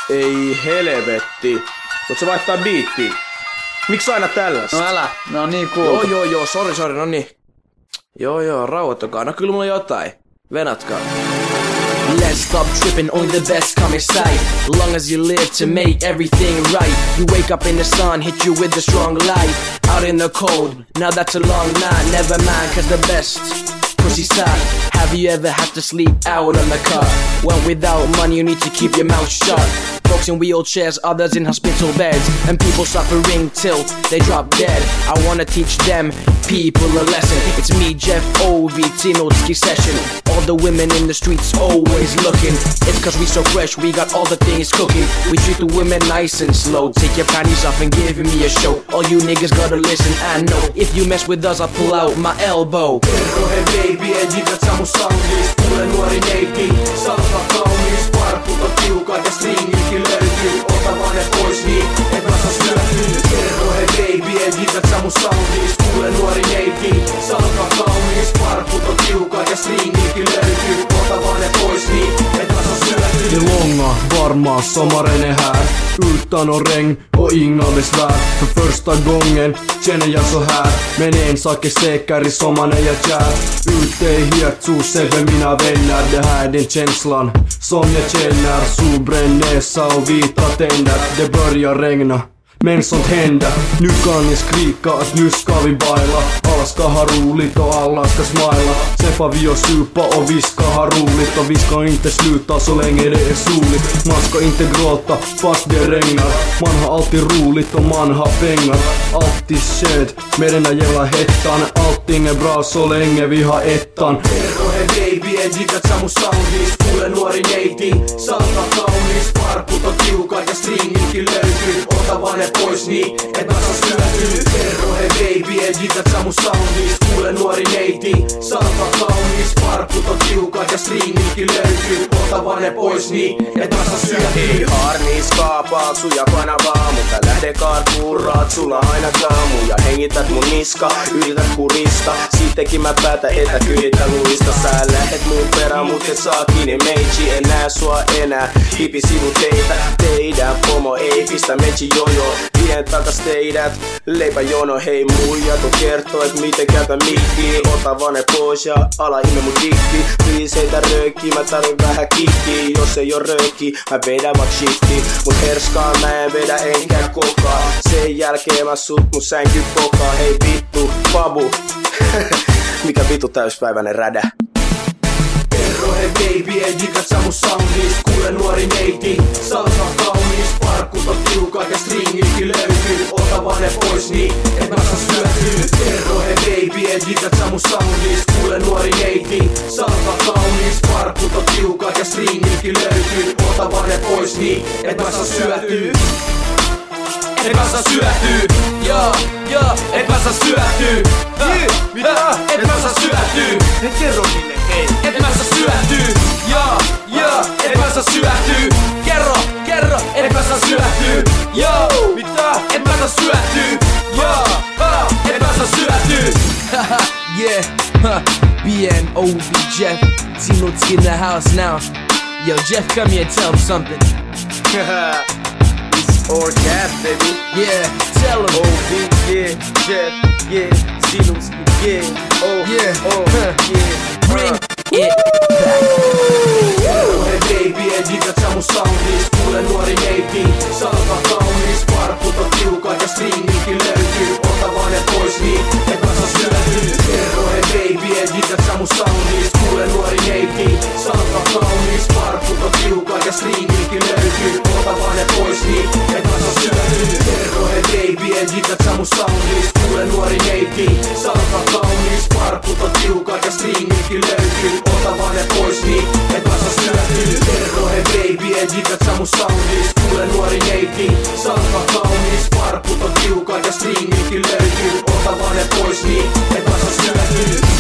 Ei helvetti. Voit sä vaihtaa biittiä? Miksi aina tällaista? No älä, no niin cool. Joo, sori, no niin. Joo, rauhoittakaa. No kyllä mulla jotain. Venatkaa. Let's stop tripping, only the best come inside. Long as you live to make everything right. You wake up in the sun, hit you with a strong light. Out in the cold, now that's a long night. Never mind, cause the best pussy's tight. Have you ever had to sleep out on the car? Well, without money you need to keep your mouth shut. Folks in wheelchairs, others in hospital beds, and people suffering till they drop dead. I wanna teach them people a lesson. It's me, Jeff Ovi, Tinotski session. All the women in the streets always looking. It's cause we so fresh, we got all the things cooking. We treat the women nice and slow. Take your panties off and give me a show. All you niggas gotta listen and know. If you mess with us, I'll pull out my elbow. Kerro he baby, en jikat sä mun soundis. Kuule nuori neiti, salka kaunis. Farkut on tiukat ja stringikin löytyy. Ota vaan ne pois niin, et mä saa syötyy. Kerro he baby, en jikat sä mun soundis. Kuule nuori neiti, salka kaunis. Farkut on tiukat ja stringikin löytyy. Ota vaan ne pois niin, et mä saa syötyy. Det långa, varma sommaren är här. Utan och regn och inga besvär. För första gången känner jag så här. Men en sak är säker, i sommaren är jag kär. Ute i het sol ser vi mina vänner. Det här är den känslan som jag känner. Solbränd näsa och vita tänder. Det börjar regna, men sånt händer. Nu kan jag skrika att nu ska vi baila. Alla ska ha roligt och alla ska smila. Sen får vi och supa och vi ska ha roligt. Och vi ska inte sluta så länge det är soligt. Man ska inte gråta fast det regnar. Man har alltid roligt och man har pengar. Alltid skönt med den där jävla hettan. Allting är bra så länge vi har ettan. Kerro he baby, en jikat sä mun soundis. Kuule nuori neiti, salka kaunis. Farkut on tiukat ja stringikin löytyy. Ota vaan ne pois niin, et mä saa syötyy. Kerro he baby, en jikat sä mun soundis. Kuule nuori neiti, salka kaunis. Farkut on tiukat ja stringikin löytyy. Ota vaan ne pois niin, et mä saa syötyy. Harniskaa, paaksuja kanavaa, mutta lähde karkuun, raat sulla aina kaamu. Ja hengität mun niska, yrität kurista. Sittenkin mä päätän, että kylitä luista. Sä lähet mun perään, mut et saa kiinni meitsi. En näe sua enää, hipi sivu teitä. Teidän pomo ei pistä meitsi jojo. Vien takas teidät, leipäjono. Hei muija, tuu kertoo, et miten käytä mikkiä. Ota vaan ne pois ja ala ime mun dikki. Please heitä röökkiä, mä tarvin vähän kikkiä. Jos ei oo röökki, mä vedän vak shifti. Mut herskaa mä en vedä enkä kokaa. Sen jälkeen mä sut mun sänky pokaa. Hei vittu, babu. Mikä vittu täyspäiväinen rädä. Kerro he baby, en jikat sä mun soundis. Kuule nuori neiti, salka kaunis. Farkut on tiukat ja stringikin löytyy. Ota vaan ne pois niin, et mä saa syötyy. Kerro he baby, en jikat sä mun soundis. Kuule nuori neiti, salka kaunis. Farkut on tiukat ja stringikin löytyy. Ota vaan ne pois niin, et mä saa syötyy. Et mä saa syötyy. Et mä saa syötyy. Et mä saa syötyy. Kerro niille, hei. Et mä saa syötyy. Et mä saa syötyy. Kerro, et mä saa syötyy. Mitä? Et mä saa syötyy. Et mä saa syötyy. Yeah, BNOB Jeff, Tinotski in the house now. Yo, Jeff, come here and tell him something. It's or gas, baby. Yeah, tell him. OB, yeah, Jeff, yeah, Tinotski, yeah, oh, Yeah, yeah. Bring it back. Kerro he baby, en jikat sä mun soundis. Kuule nuori neiti, salka kaunis. Farkut on tiukat ja stringikin löytyy. Ota vaan ne pois niin, et mä saa syötyy. Kerro he baby, en jikat sä mun soundis. Kuule nuori neiti, salka kaunis. Farkut on tiukat ja stringikin löytyy. Ota vaan ne pois niin, et mä saa syötyy. Kerro he baby, en jikat sä mun soundis. Kuule nuori neiti, salka kaunis. Farkut on tiukat ja stringikin löytyy. Ota vaan ne pois niin, et mä saa syötyy. Kerro he baby, en jikat sä mun soundis. Kuule nuori neiti, salka kaunis. Farkut on tiukat ja stringikin löytyy. Ota vaan ne pois niin, et mä saa syötyy.